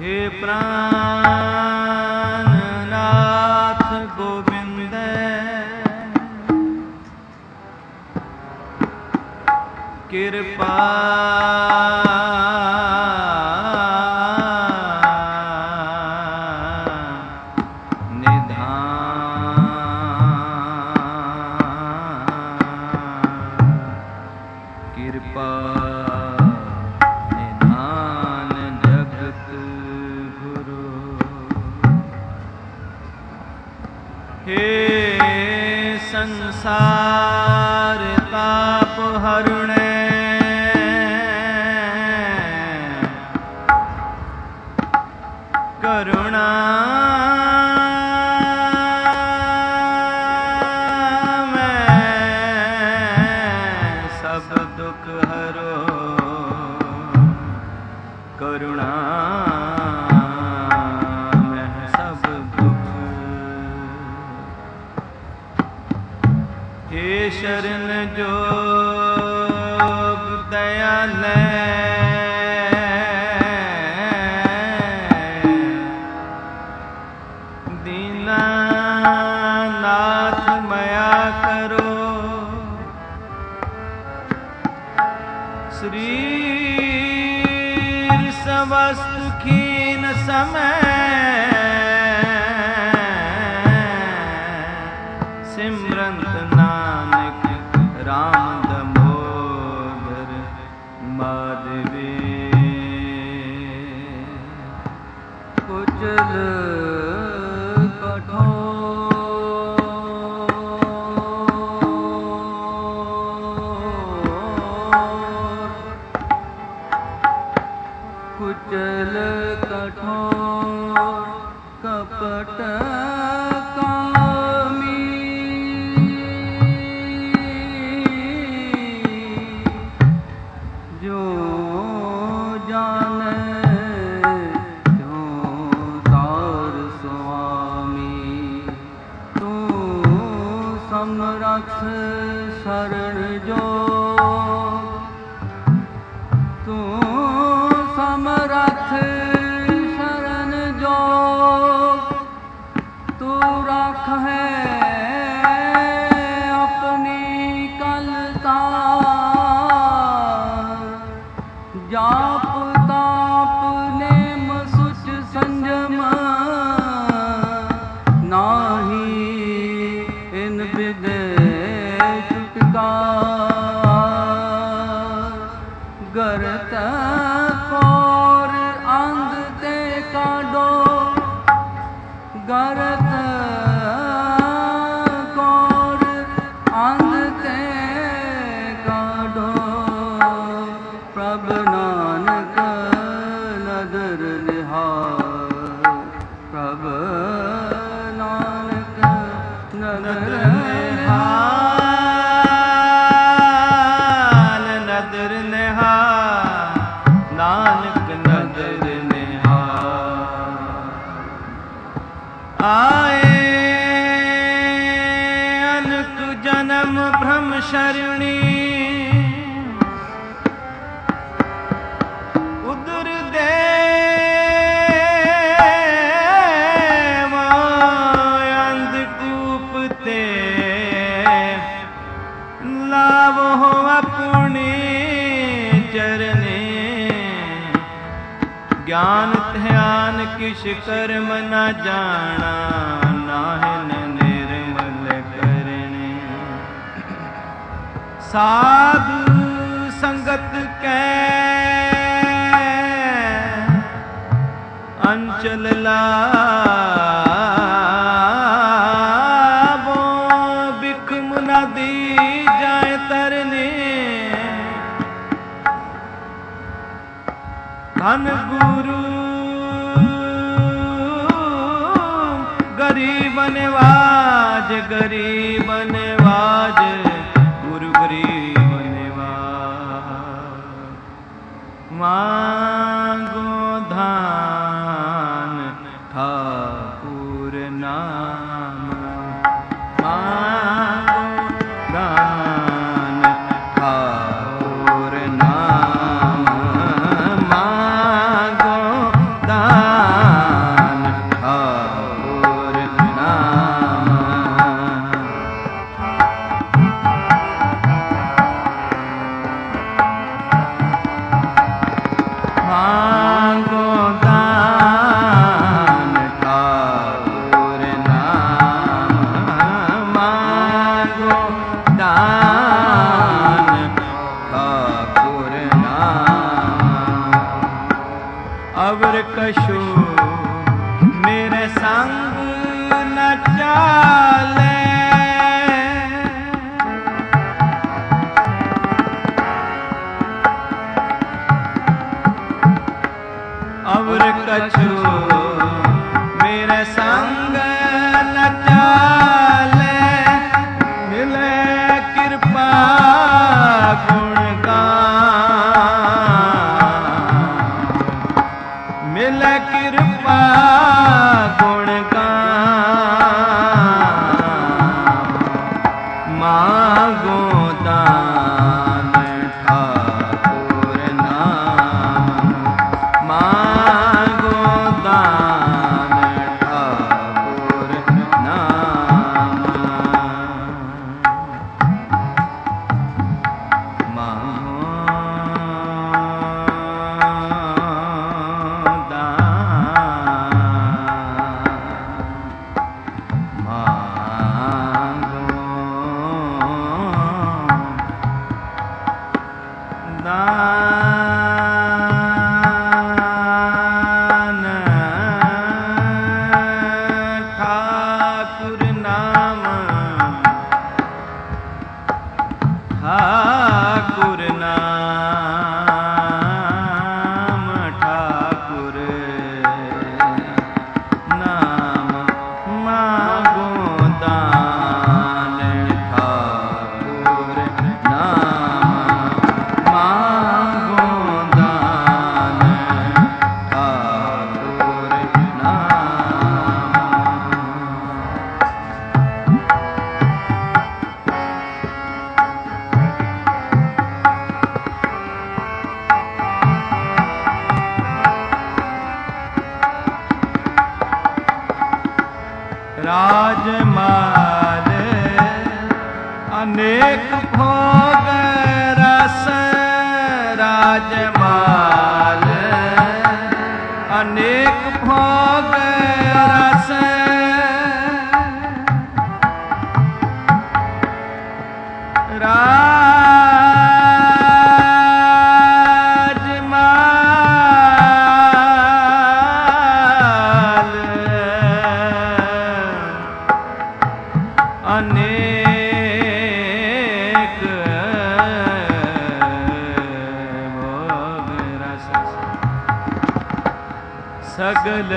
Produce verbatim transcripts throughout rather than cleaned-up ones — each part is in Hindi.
हे प्राणनाथ गोविंद कृपा संसार ताप हरणे करुणा में सब दुख हरो करुणा शरण जोग दयालय दीनानाथ मया करो श्री समस्त खीन समय सिमरंत नानक राम दमोदर माधवे कुचल कठोर कुचल कठोर कपट शरण जो तू समरथ शरण जो तू रख है अपनी कलतार जाप ताप नेम सुच संयम नाही इन विदे गरत कोर अंध ते काडो गरत कोर अंध ते काडो प्रभ नानक नदर निहार प्रभ नानक नदर आए अनक जन्म भ्रम शरणी उदर देव अंधकूप ते लाभ हो अपने चरणे ज्ञान ध्यान किश कर्म न जाना नाहिन निर्मल करने साधु संगत कै अंचल लाभो बिखम न दी जाए तरने धन गुरु गरीब नवाज गरीब नवाज गुरु गरीब नवाज मांगो धान ठाकुर नाम मांगो दान ठाकुर नाम मांगो दान मांगो दान ठाकुर नाम, मांगो दान ठाकुर नाम, मांगो दान ठाकुर नाम, ठाकुर नाम, ठाकुर नाम, मांगो दान ठाकुर नाम, मांगो दान ठाकुर नाम। राजमाल अनेक भोग रस, राजमाल अनेक भोग रस, राजमाल अनेक भोग रस, सगल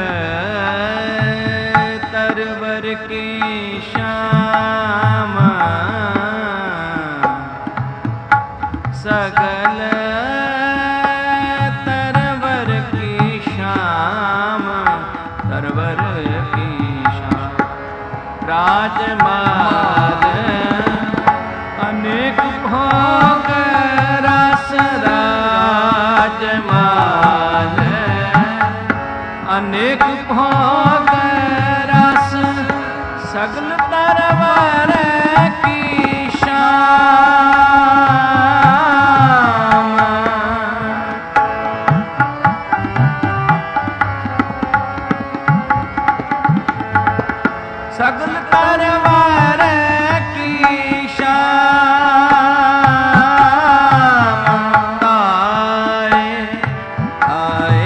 तरवर की श्याम, सगल तरवर की श्याम, तरवर की श्याम, राजमाल अनेक भोग रस, राजमाल अनेक भोग रस, सगल तरवर की श्याम, सगल तरवर की श्याम, ताए आए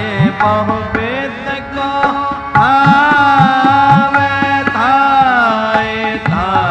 बहुवेद को आवे, ताए ताए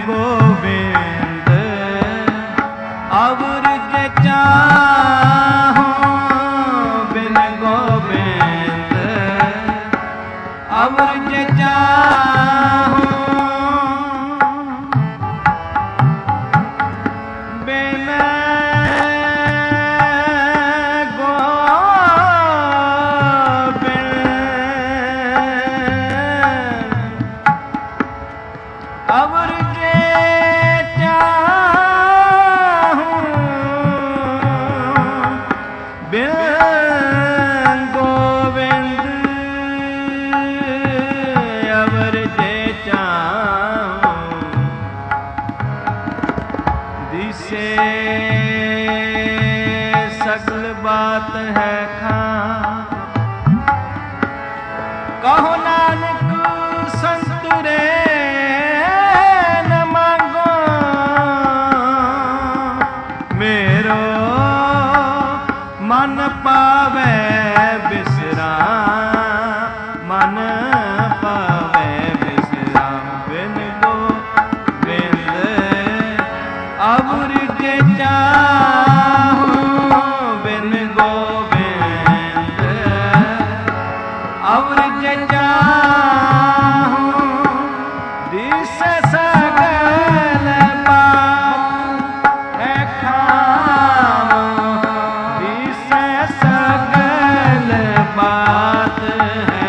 गोविंद अवर जे चाहो बिन गोविंद अवर जे चाहो बिन अवर जे चाहूं बिन गोविंद अवर जे चाहूं दिसे सगल बात है खां कहो नानक संत रे मन पावे विश्राम मन पावे विश्राम बिन गोविंद अवर जे चाहूं बिन गोविंद अवर जे चाहूं दिस सगल बात है खाम बात है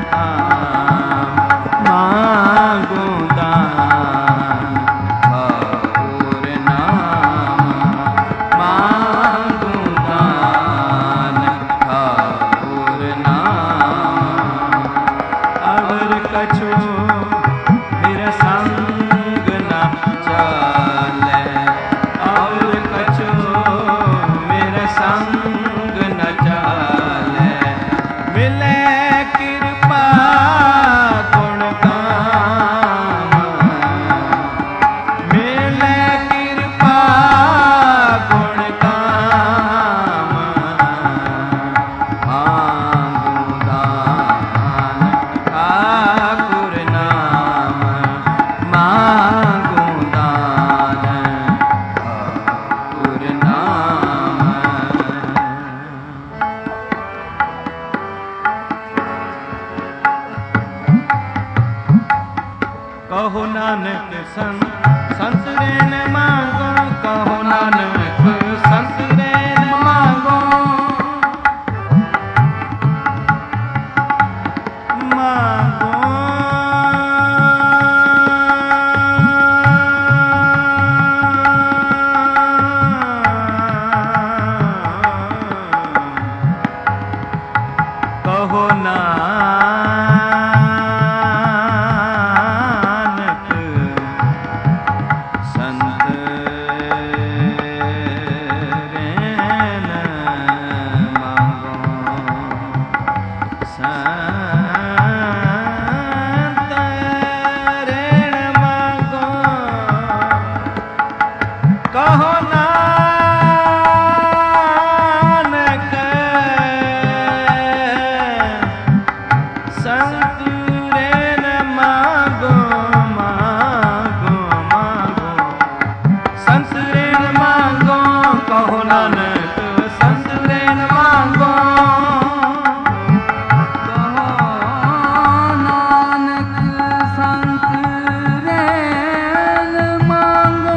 मांगू दान ठाकुर नाम मांगू दान ठाकुर नाम अवर कछु मेरा संग न चले अवर कछु मेरा संग न चले मिले कृपा गुण काम मिले कृपा गुण काम मांगू दान ठाकुर नाम मांगू दान ठाकुर नाम कहो नानक संत संत रेन मांगो कहो नानक संत रेन मांगो मांगो कहो ना कहो नानक संत रेन मांगो मांगो मांगो संत रेन मांगो कहो नानक संत रेन मांगो कहो नानक संत रेन मांगो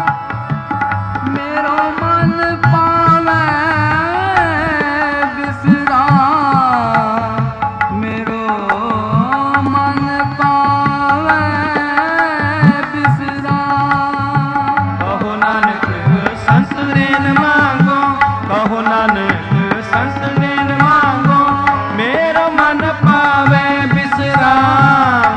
मेरो मन पावे विश्राम मेरो मन पावे विश्राम कहो नानक संत रेन मांगो कहो नानक संत रेन मांगो मेरो मन पावे विश्राम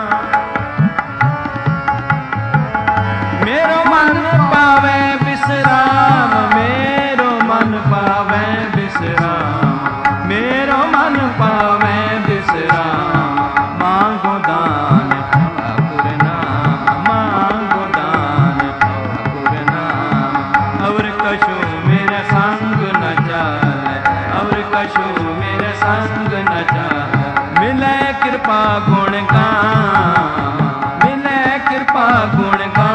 मेरो मन पावे विश्राम मेरो मन पावे विश्राम मेरो मन पावे विश्राम मांगो दान ठाकुर नाम मांगो दान ठाकुर नाम अवर कछु मेरे संग न जाए अवर कछु मेरे संग न जाए मिले कृपा गुण का मिले कृपा गुण का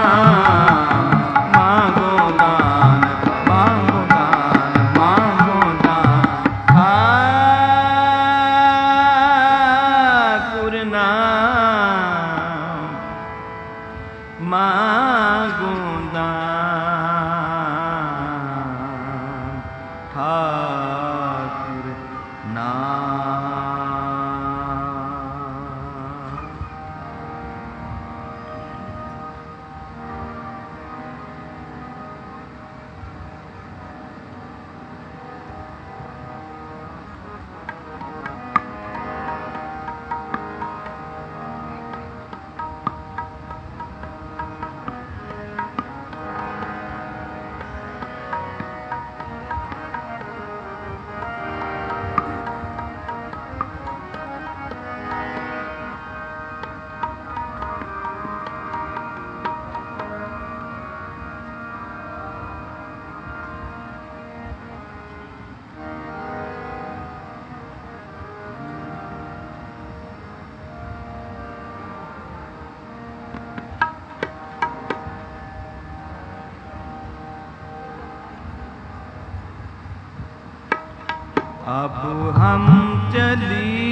अब हम चली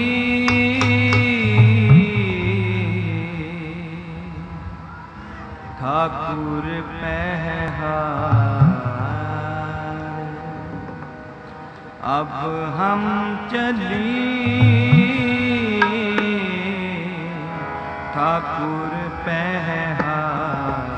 ठाकुर पहहार, अब हम चली ठाकुर पहहार।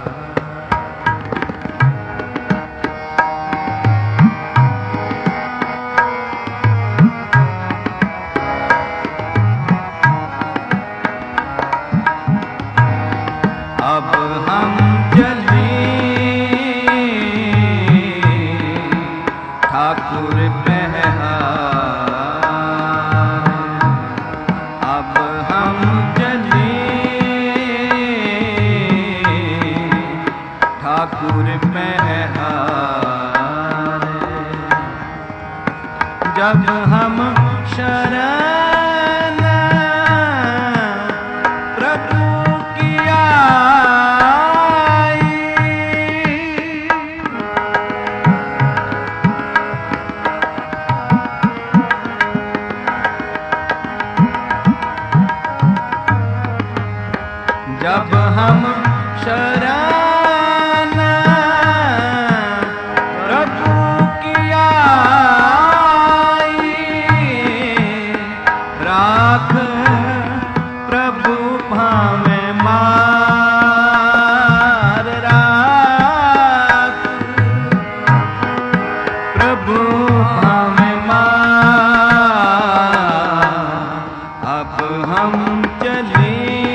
अब हम चले ठाकुर पहहार, अब हम चले ठाकुर पहहार। जब हम शरण प्रभु किया, जब हम शरण प्रभु की आई, राख प्रभु भावे मार, राख प्रभु भावे मार। अब हम चले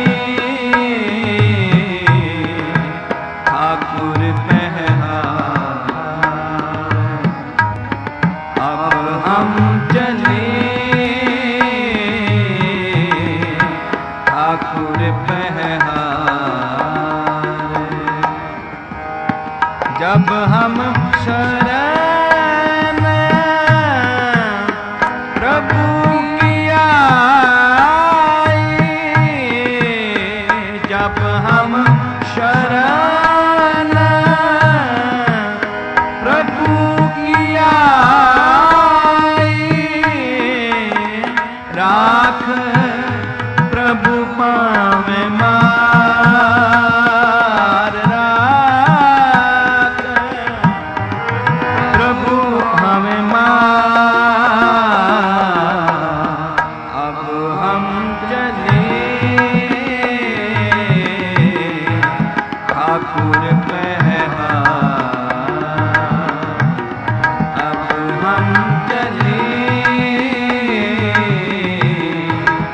ठाकुर पहहार, अब हम चले ठाकुर पहहार। जब हम शरण प्रभु की आई, जब हम शरण प्रभु की आई, राख प्रभु पावे मार, राख प्रभु पावे मार। अब हम चले ठाकुर पहहार, अब हम चले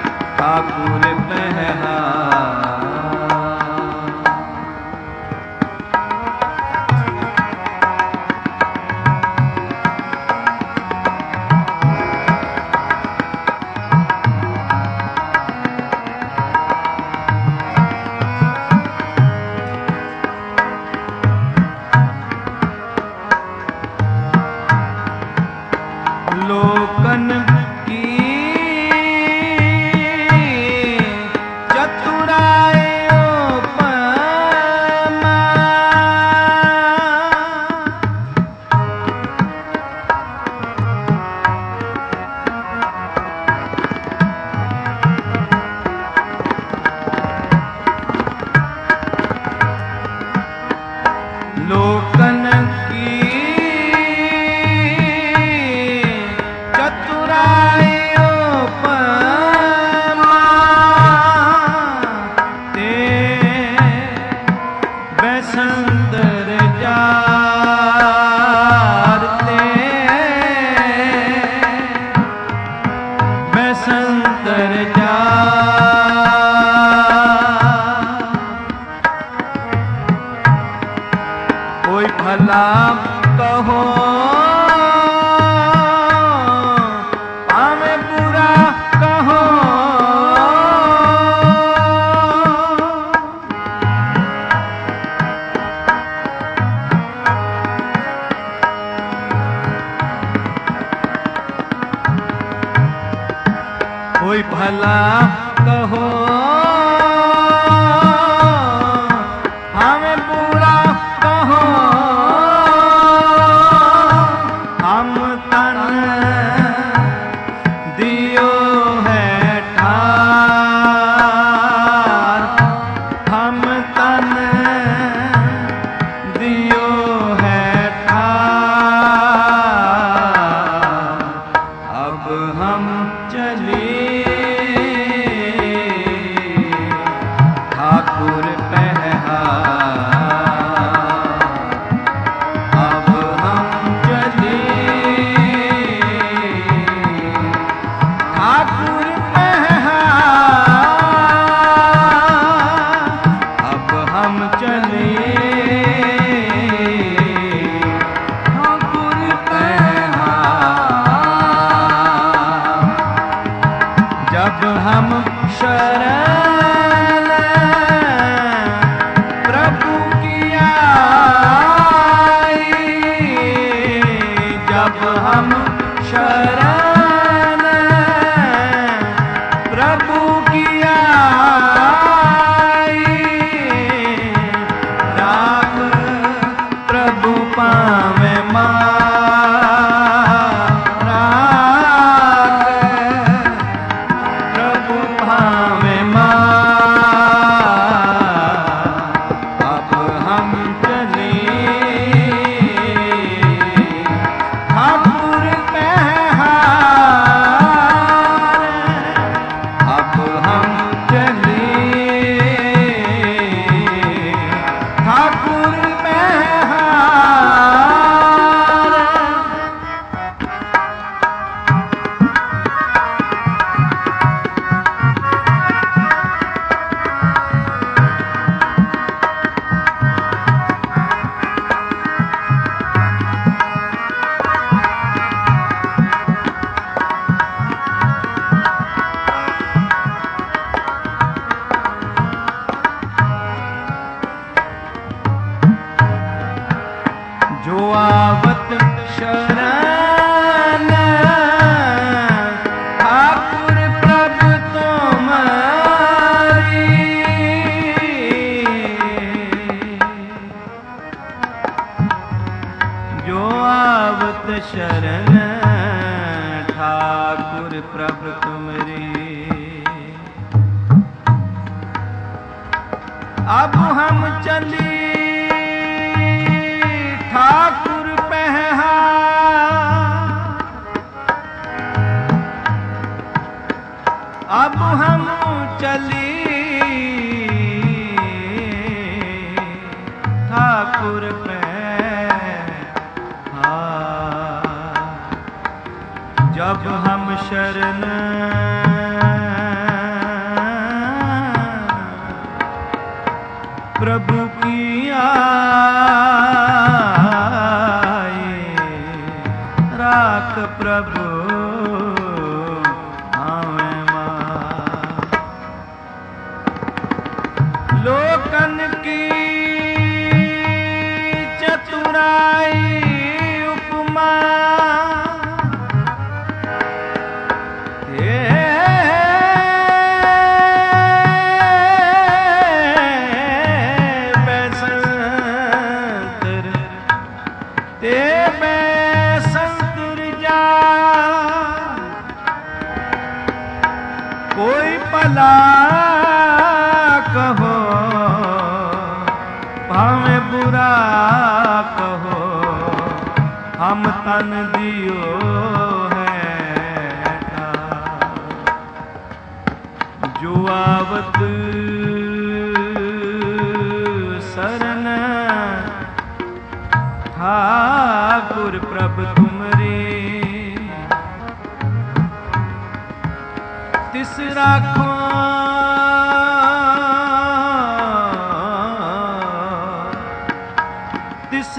बैसंतर जा कोई भला कहो हमें बुरा कहो कोई भला कहो हमें बुरा कहो हम तन दियो है ठार हम तन दियो है ठार अब हम चले ठाकुर अब हम चले ठाकुर अब हम चले ठाकुर जब हम शरण प्रभु की आई जब हम शरण प्रभु की आई राम प्रभु पावे मां जो आवत शरण ठाकुर प्रभु तुम्हारी जो आवत शरण ठाकुर प्रभु तुम्हारी अब हम चली ठाकुर पहहा अब हम चली ठाकुर पहहा जब हम शरण प्रभु की आए राख प्रभु आवे मां लोकन की चतुराई उपमा कोई भला कहो भावे बुरा कहो हम तन दियो है जो आवत शरण ठाकुर प्रभु तुमरे तिस राखो तिस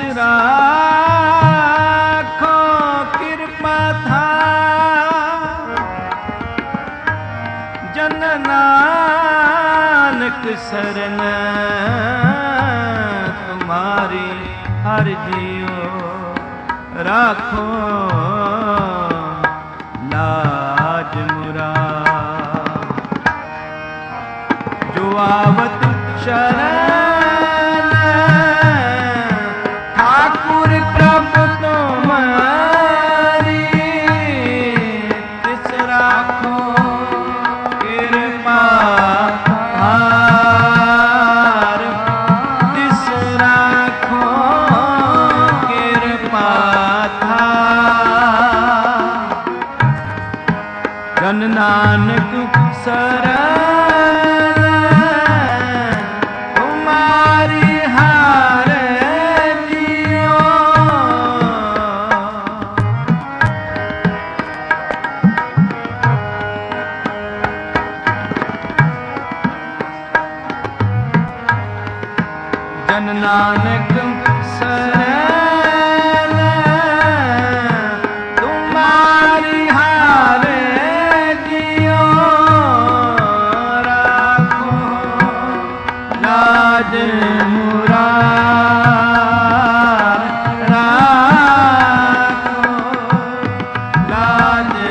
राखो कृपा था जन नानक शरण तुम्हारी हर जियो राखो लाज मुराद जो आवत शरण ठाकुर प्रभु तुम्हारी तिस राखो कृपा हार तिस राखो कृपा था जन नानक शरण तुम्हारी हार जियो जन नानक शरण तुम्हारी हार जियो राखो लाज मुराद राखो लाज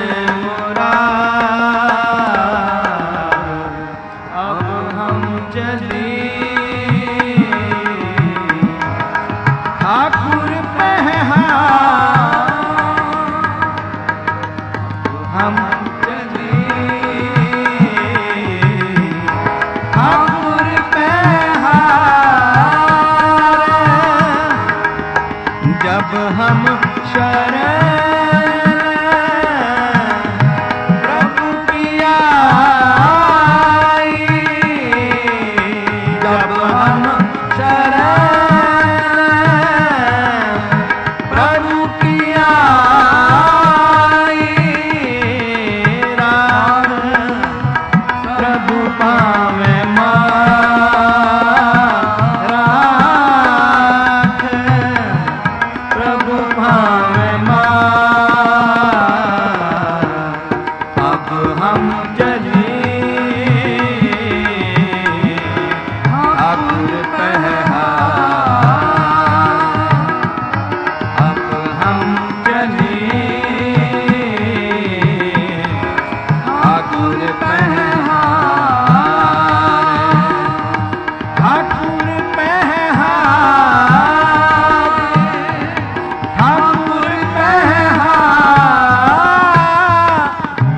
मुराद अब हम चली ठाकुर पहहार हम चले ठाकुर पहहार जब हम शरण प्रभु की आई जब हम शरण प्रभु की आई राम प्रभु पावे राख प्रभु पावे अब हम चले ठाकुर पहहार अब हम चले ठाकुर पहहार ठाकुर पहहार ठाकुर पहहार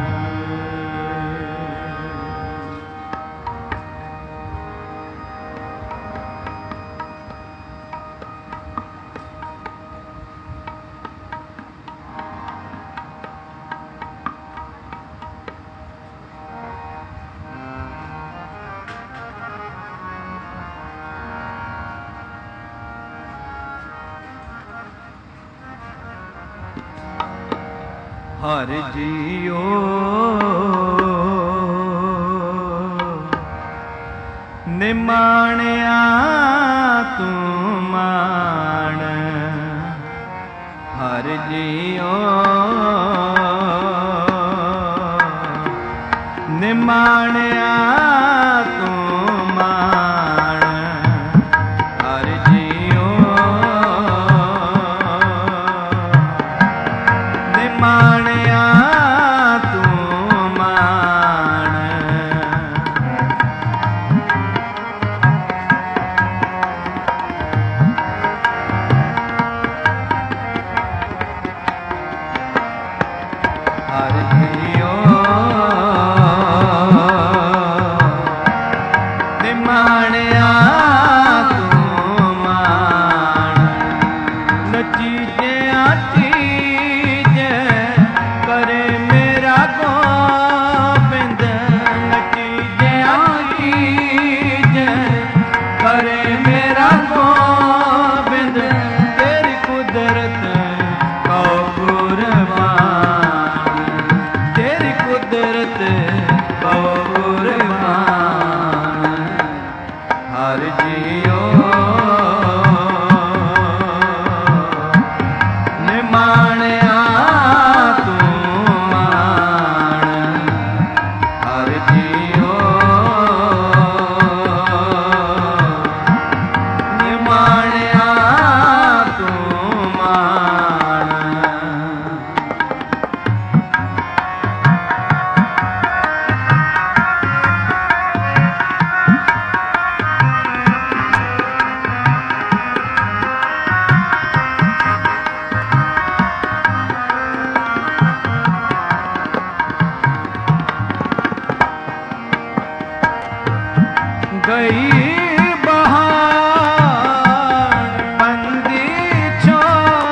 हर जियो निमाणिया तू मान हर जियो निमाणिया तू मान हर जियो निमाणिया तू मान हर जियो कुदरत बहु कुर्बान हर जियो निमाणिया तू मान हर जियो निमाणिया तू मान गई बहार बंदी छो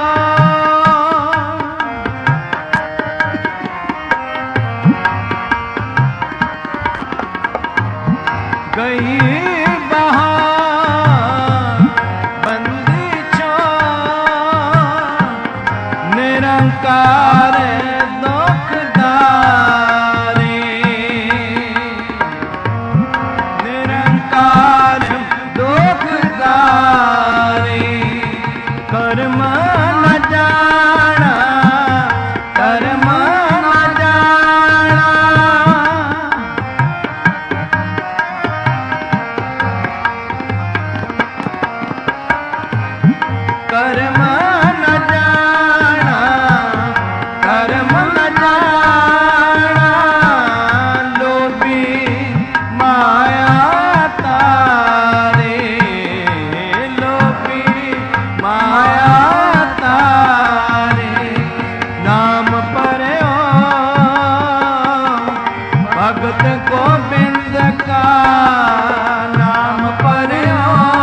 गई बहार बंदी छो निरंकार दुखदारी निरंकार दुखदारी कर्म न जाना कर्म न जाना कर्म न जाना कर्म न जाना लोभी माया तारे लोभी माया तारे नाम पर्यो भगत गोबिंद का नाम पर्यो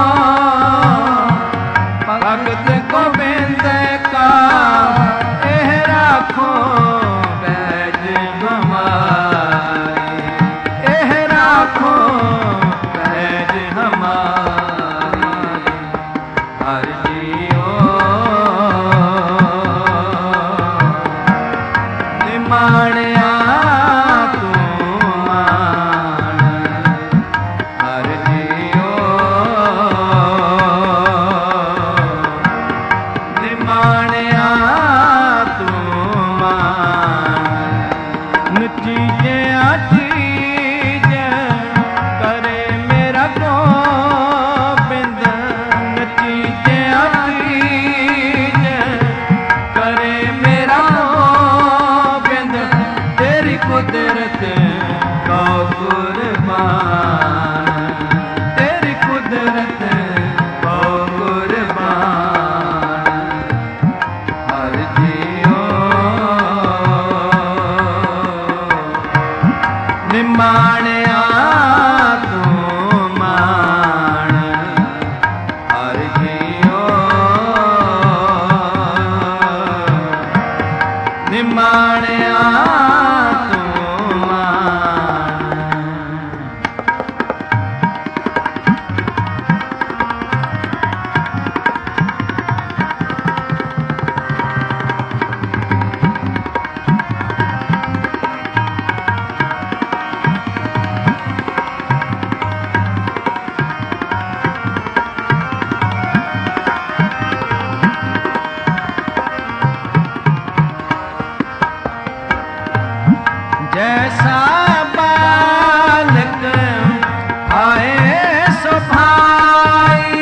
भगत गोबिंद का एह राखो बैज हमारे एह राखो बैज हमारे हर जियो निमाणिया तू मान हर जियो निमाणिया तू मान चीजे चीज करे मेरा गोबिंद चीजे चीज करे मेरा गोबिंद तेरी कुदरत का कुर्बान तेरी कुदरत का कुर्बान हर जियो निमाणिया तू मान हर जियो निमाणिया तू मान जैसा बालक आए सो भाई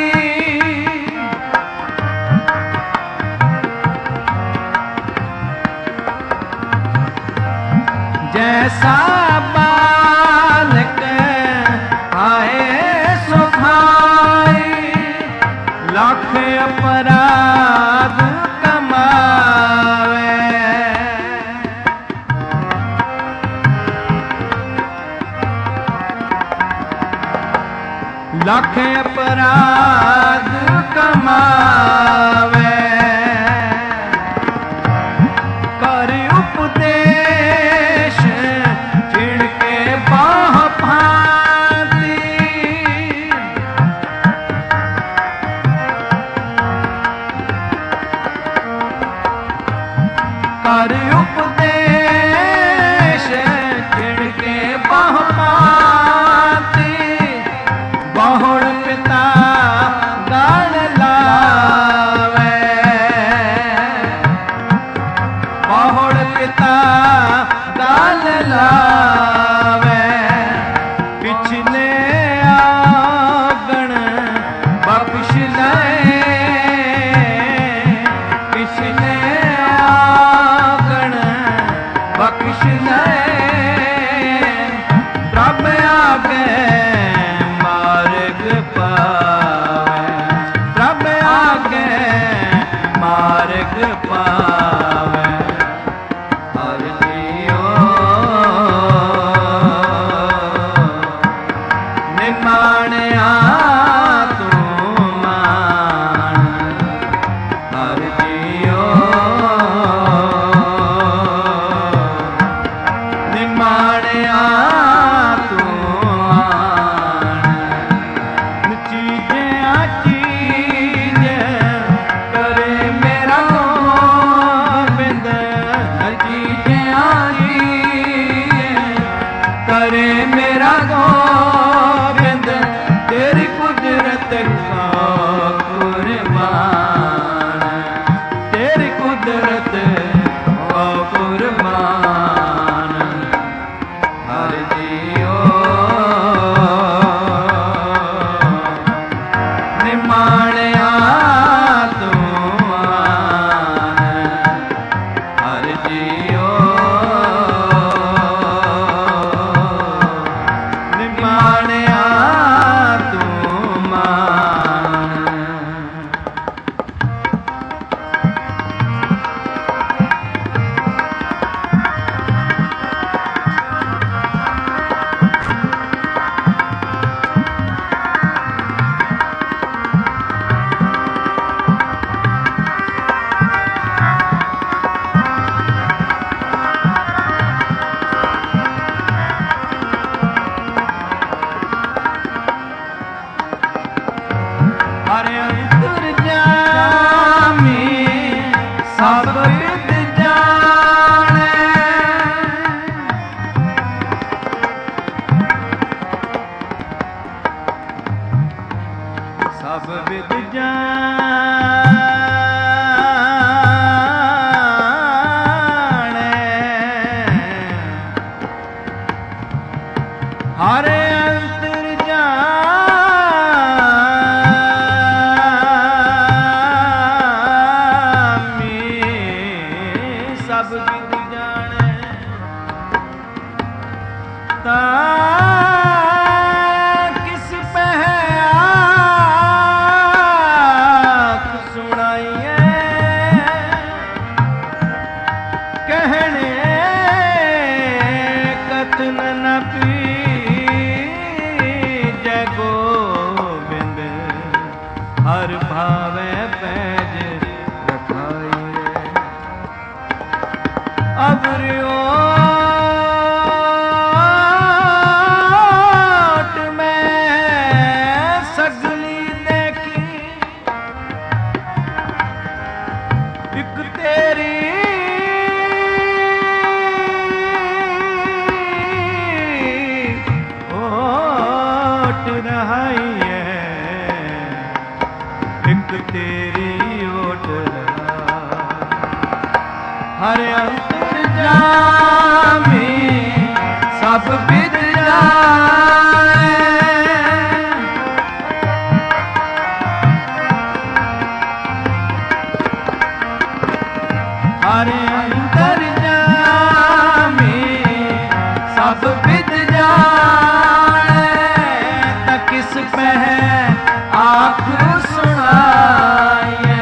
जैसा बालक आए सो भाई लाख अपराध कमावे लख अपराध कमावे कर उपदेश छिड़के बाह भांति कर उपदेश ਬਹੁ ਪਾਤੀ ਬਹੁੜ ਪਿਤਾ ਗਲ ਲਾਵੇ ਬਹੁੜ ਪਿਤਾ ਗਲ ਲਾਵੇ ਪਿਛਲੇ ਆਗਣ ਬਖਸ਼ ਲੈ ਪਿਛਲੇ ਆਗਣ ਬਖਸ਼ ਲੈ ਪ੍ਰਭ ਆਗੇ ਮਾਰਗ ਪਾਵੇ ਪ੍ਰਭ ਆਗੇ ਮਾਰਗ ਪਾਵੇ ਹਰ ਜੀਓ ਨਿਮਾਣਿਆ ਤੂੰ ਮਾਣ ਹਰ ਜੀਓ ਨਿਮਾਣਿਆ करे मेरा गोविंद तेरी कुदरत का कुर्बान तेरी कुदरत का कुर्बान हर जियो निमाणिया तू हर जियो हरे अंतर जामी सब विद जाने सब विद जाने हरे अंतर सब विद जाने ता किस पह आख सुनाइए कहने कथन न पीजै गोविंद हर भावे पैज अबरियोट में सगली देखी एक तेरी ओट रहाई है एक तेरी ओट हरे अंतर जामी सब विद जाने हरे अंतर जामी सब विद जाने त किस पह आख सुनाइए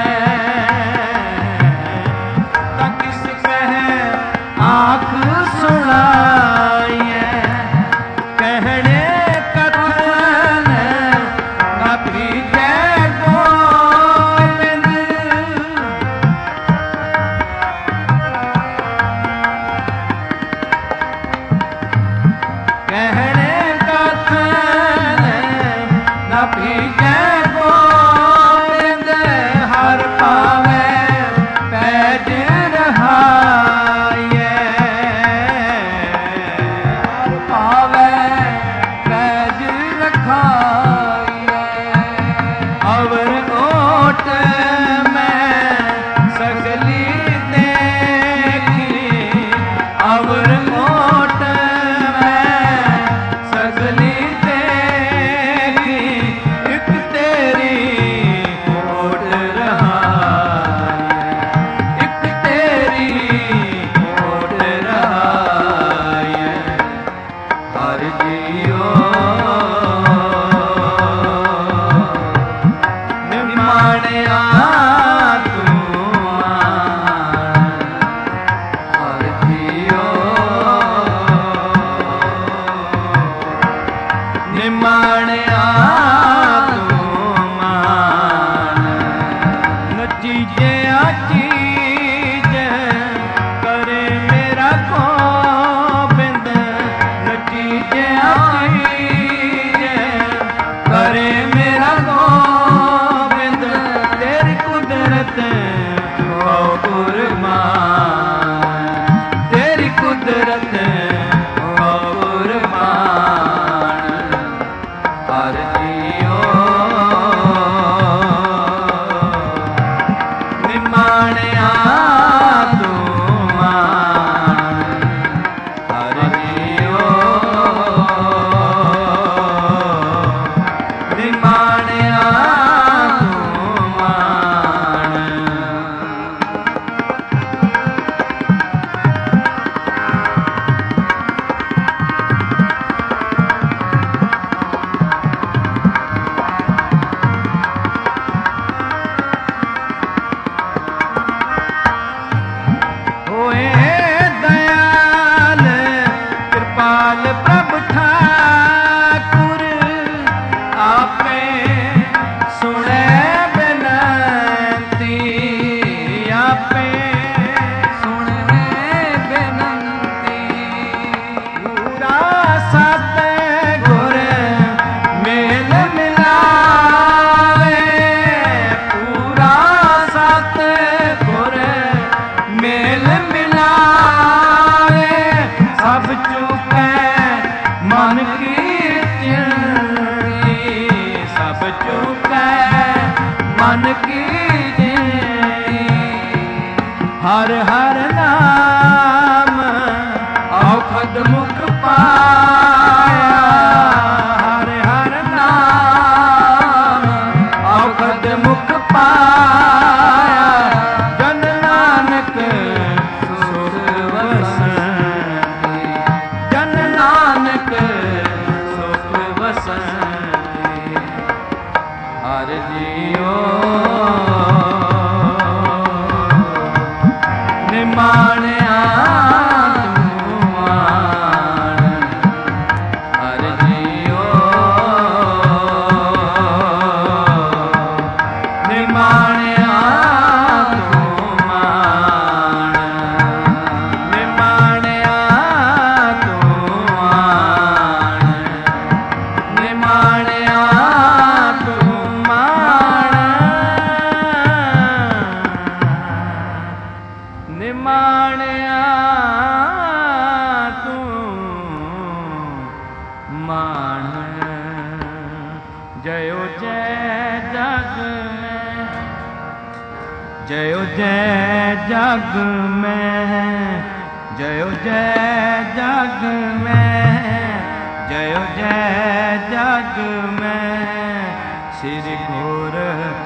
आँख सुनाइए कहने कथन न पीजै गोविंद कहने ਹਰਿ ਜੀਓ ਨਿਮਾਣਿਆ ਹਰ ਹਰ ਨਾਮ ਔਖਦ ਮੁਖ ਪਾਇਆ ਹਰ ਹਰ ਨਾਮ ਔਖਦ ਮੁਖ ਪਾਇਆ ਜਨ ਨਾਨਕ ਸੁਖ ਵਸੈ ਜਨ ਨਾਨਕ ਸੁਖ ਵਸੈ ਹਰਿ ਜੀਓ ਨਿਮਾਣਿਆ ਤੂੰ ਮਾਣ ਹਰਿ ਜੀਓ ਨਿਮਾਣਿਆ ਤੂੰ ਮਾਣ ਨਿਮਾਣਿਆ ਤੂੰ ਮਾਣ ਨਿਮਾਣਿਆ ਤੂੰ ਮਾਣ ਨਿਮਾਣਿਆ ਤੂੰ ਮਾਣ ਜਯੋ ਜੈ ਜਗ ਮੈਂ ਜਯੋ ਜੈ ਜਗ ਮੈਂ ਜਯੋ ਜੈ ਜਗ ਮੈਂ ਜਯੋ ਜੈ ਜਗ ਮੈਂ ਸ੍ਰੀ ਗੁਰ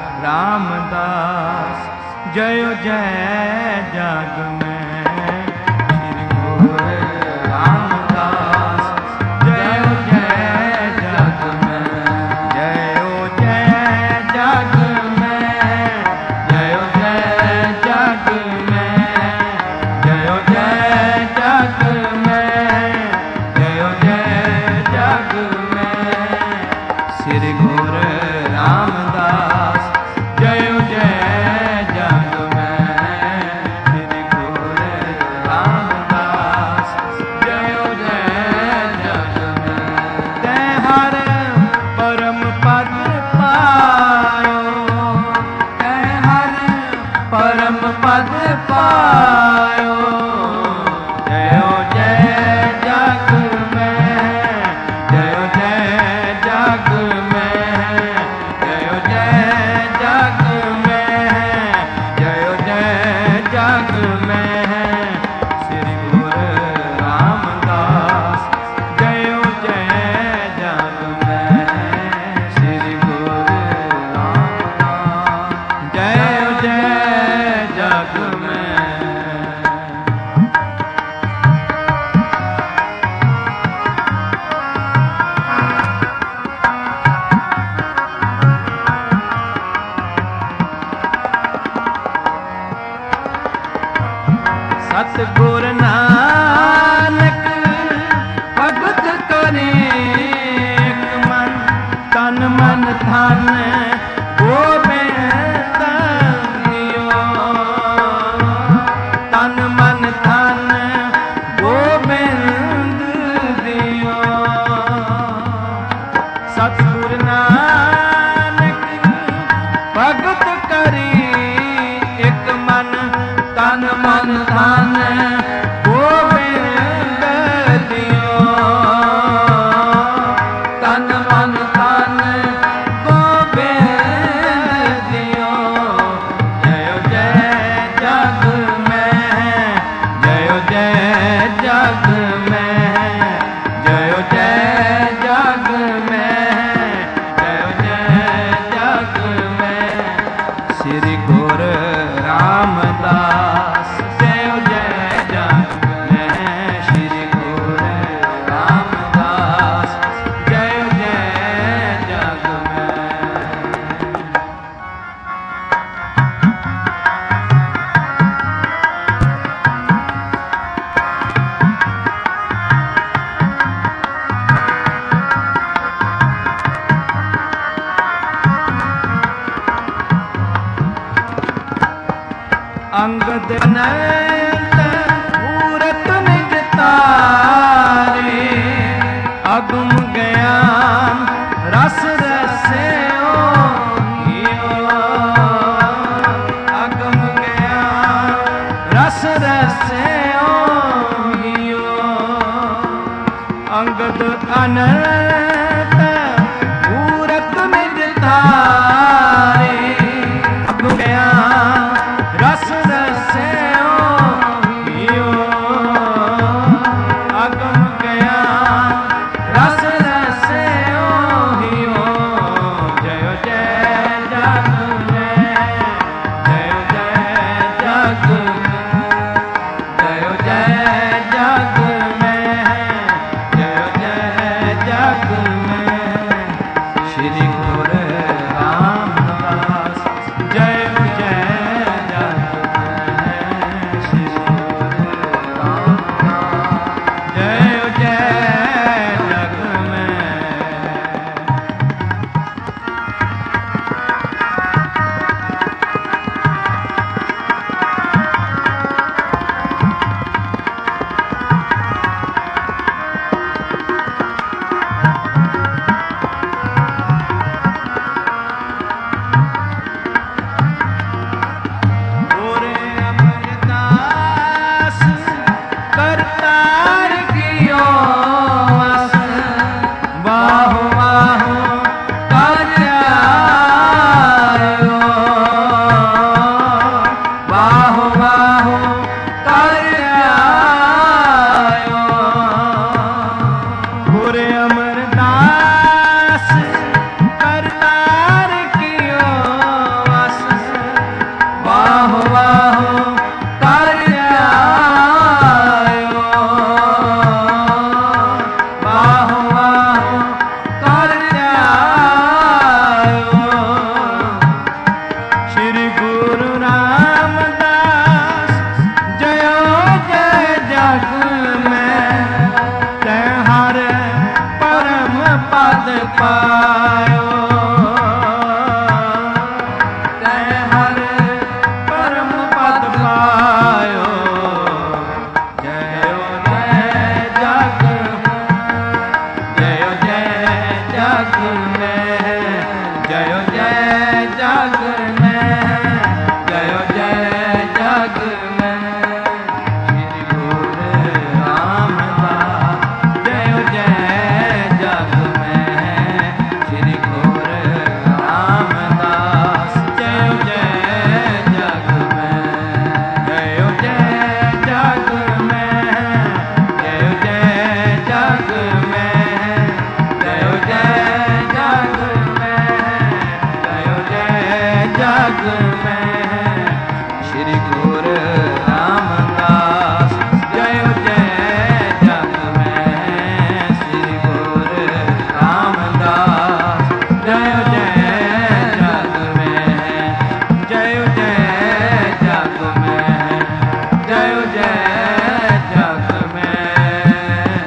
ਰਾਮਦਾਸ ਜਯੋ ਜੈ ਜਗ ਮੈਂ ਸ੍ਰੀ ਗੁਰ ਰਾਮਦਾਸ ਜਯੋ ਜੈ ਜਗ ਮੈਂ ਜਯੋ ਜੈ ਜਗ ਮੈਂ ਜਯੋ ਜੈ ਜਗ ਮੈਂ ਜਯੋ ਜੈ ਜਗ ਮੈਂ ਜਯੋ ਜੈ ਜਗ ਮੈਂ ਸ੍ਰੀ ਗੁਰ ਰਾਮਦਾਸ ਜਯੋ ਜੈ ਜਗ ਮੈਂ ਸ੍ਰੀ ਦਿਓ। ਸਤਿਗੁਰ ਨਾਨਕ ਭਗਤ ਕਰੀ ਇਕ ਮਨ, ਤਨ ਮਨ ਧਨ ਗੋਬਿੰਦ ਦਿਓ। ਤਨ ਮਨ ਧਨ ਗੋਬਿੰਦ ਦਿਓ। ਜਯੋ ਜੈ ਜਗ ਮਹਿ, ਜਯੋ ਜੈ ਜਗ ਮਹਿ, ਜਯੋ ਜੈ ਜਗ ਮਹਿ, ਜਯੋ ਜੈ ਜਗ ਮਹਿ। ਸ੍ਰੀ ਗੁਰੂ ਰਾਮਦਾਸ ਜਯੋ ਜੈ ਜਗ ਮਹਿ। ਸ੍ਰੀ ਗੁਰੂ ਰਾਮਦਾਸ ਜਯੋ ਜੈ ਜਗ ਮਹਿ। ਅੰਗਦ ਨੈਣ ਮੂਰਤ ਨਿਜ ਤਾਰੇ, ਅਗਮ ਗਿਆਨ ਰਸ ਰਸਿਓ ਹਿਓ। ਅਗਮ ਗਿਆਨ ਰਸ ਰਸਿਓ ਹਿਓ। ਅੰਗਦ ਅਨੰਤ ਮੂਰਤ ਨਿਜ ਤਾਰੇ, ਅਗਮ ਗਿਆਨ ਰਸ ਰਸਿਓ ਹਿਓ। ਅਗਮ ਗਿਆਨ ਰਸ ਰਸਿਓ ਹਿਓ। ਜਯੋ ਜੈ ਜਗ ਮਹਿ, ਜਯੋ ਜੈ ਜਗ ਮਹਿ, ਜਯੋ ਜੈ ਜਗ ਮਹਿ, ਜਯੋ ਜੈ ਜਗ ਮਹਿ। ਸ੍ਰੀ ਗੁਰੂ ਰਾਮਦਾਸ ਜਯੋ ਜੈ ਜਯੋ ਜੈ ਜਗ ਮਹਿ। ਗੁਰੂ ਅਮਰਦਾਸ ਕਰਤਾਰ ਕੀਓ ਵਸ, ਵਾਹੁ ਵਾਹੁ ਕਰ ਆਇਓ। ਵਾਹੁ ਵਾਹੁ ਕਰ ਆਇਓ। ਗੁਰੂ ਅਮਰਦਾਸ ਕਰਤਾਰ ਕੀਓ ਵਸ, ਵਾਹੁ ਵਾਹੁ ਕਰ ਆਇਓ। ਵਾਹੁ ਵਾਹੁ ਕਰ ਆਇਓ। ਸ੍ਰੀ ਗੁਰੂ ਰਾਮਦਾਸ ਜਯੋ ਜੈ ਜਗ ਮਹਿ। ਤੈ ਹਰ ਪਰਮ ਪਦ ਪਾਇਓ। ਤੈ ਹਰ ਪਰਮ ਪਦ ਪਾਇਓ। ਜਯੋ ਜੈ ਜਗ, ਜਯੋ ਜੈ ਜਗ ਮਹਿ, ਜਯੋ ਜੈ ਜਗ ਮਹਿ, ਜਯੋ ਜੈ ਜਗ ਮਹਿ। ਸ੍ਰੀ ਗੁਰੂ ਰਾਮਦਾਸ ਜਯੋ ਜੈ ਜਗ ਮਹਿ। ਸ੍ਰੀ ਗੁਰੂ ਰਾਮਦਾਸ ਜਯੋ ਜੈ ਜਗ ਮਹਿ। ਜਯੋ ਜੈ ਜਗ ਮਹਿ, ਜਯੋ ਜੈ ਜਗ ਮਹਿ, ਜਯੋ ਜੈ ਜਗ ਮਹਿ, ਜਯੋ ਜੈ ਜਗ ਮਹਿ। ਸ੍ਰੀ ਗੁਰੂ ਰਾਮਦਾਸ ਜਯੋ ਜੈ ਜਗ ਮਹਿ। ਸ੍ਰੀ ਗੁਰੂ ਰਾਮਦਾਸ ਜਯੋ ਜੈ ਜਗ ਮਹਿ। ਜਯੋ ਜੈ ਜਗ ਮਹਿ, ਜਯੋ ਜੈ ਜਗ ਮਹਿ।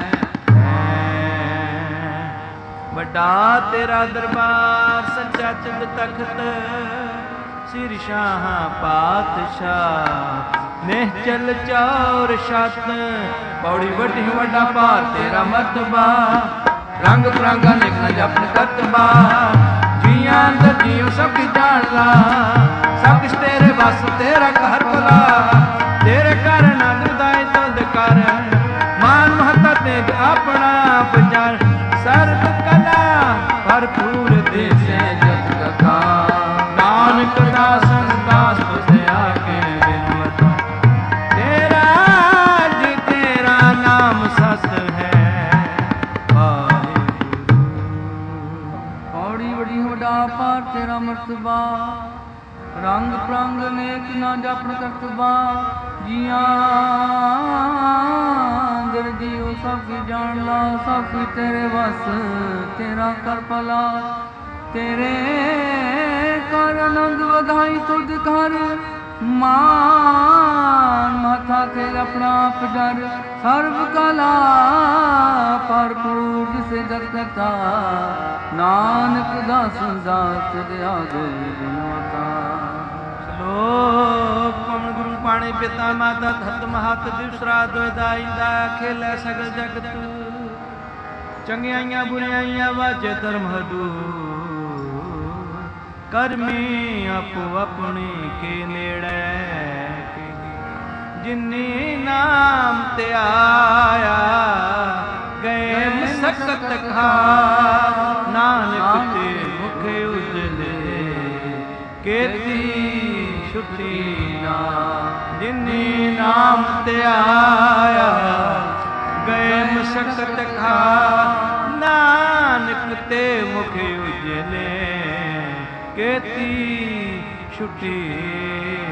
ਵੱਡਾ ਤੇਰਾ ਦਰਬਾਰ ਸੱਚਾ ਚਿਤ ਤਖਤ, ਸਿਰ ਸ਼ਾਹ ਪਾਤਸ਼ਾਹ ਨਿਹਚਲ ਚੌਰ ਛਤ ਪੌੜੀ ਵੱਡੀ ਵੱਡਾ ਭਾਰ ਤੇਰਾ ਮਰਤਬਾ ਰੰਗ ਬਰੰਗਾ ਲਿਖਣਾ ਜਪਨ ਕਰਤਬਾ ਜੀਆਂ ਅੰਦਰ ਜੀਉ ਸਭ ਕੀ ਜਾਣ ਲਾ ਸਭ ਕਿਛ ਤੇਰੇ ਵਸ ਤੇਰਾ ਘਰ ਭਲਾ ਤੇਰੇ ਕਾਰਨ ਅਨੁਦਾਇ ਤੁਧ ਕਰ ਮਾਨ ਮਹਤਾ ਤੇਜ ਆਪਣਾ ਵਿਚਾਰ ਸਰਬ ਕਲਾ ਭਰਪੂਰ ਦੇਸੇ ਜਗ ਕਥਾ ਨਾਨਕ ਦਾਸ ਦਾਸ ਤੁਸਿਆ ਕੇ ਬਿਨਵਤ ਤੇਰਾ ਜੀ ਤੇਰਾ ਨਾਮ ਸਸ ਹੈ ਵਾਹਿਗੁਰੂ ਪੌੜੀ ਬੜੀ ਵੱਡਾ ਪਾਰ ਤੇਰਾ ਮਰਤਬਾ ਰੰਗ ਪ੍ਰੰਗ ਨੇਕ ਨਾ ਜਪਨ ਕਰਤਬਾ ਜੀਆਂ ਅੰਦਰ ਜੀਉ ਸਭ ਕੀ ਜਾਣ ਲਾ ਸਭ ਕੀ ਤੇਰੇ ਵਸ ਤੇਰਾ ਕਰ ਭਲਾ ਤੇਰੇ ਕਰ ਆਨੰਦ ਵਧਾਈ ਤੁਧ ਕਰ ਮਾਨ ਮਾਥਾ ਤੇ ਆਪਣਾ ਆਪ ਡਰ ਸਰਬ ਕਲਾ ਭਰਪੂਰ ਜਿਸੇ ਦਰਗਤਾ ਨਾਨਕ ਦਾਸ ਦਾਸ ਦਿਆ ਗੋਇ ਬਿਨਵਤਾ ਲੋਕ ਪਵਨ ਗੁਰੂ ਪਾਣੀ ਪਿਤਾ ਮਾਤਾ ਧਤ ਮਹਤ ਦਿਵਸਰਾ ਦੋਇਦਾਇੰਦਾ ਖੇਲੇ ਸਗਲ ਜਗਤ ਚੰਗਿਆਈਆਂ ਬੁਰਿਆਈਆਂ ਵਾਜੇ ਧਰਮ ਹਦੂ ਕਰਮੀ ਆਪੋ ਆਪਣੀ ਕੇ ਨੇੜੇ ਜਿਨੀ ਨਾਮ ਤੇ ਆਇਆ ਗਏ ਮਸਕਤ ਖਾ ਨਾਨਕ ਤੇ ਮੁਖ ਉਜਲੇ ਕੇਤੀ ਛੁੱਟੀ ਨਾ ਜਿਨੀ ਨਾਮ ਤੇ ਆਇਆ ਗਏ ਮਸਕਤ ਖਾ ਨਾਨਕ ਤੇ ਮੁਖ ਉਜਲੇ ਕੇਤੀ ਛੁੱਟੀ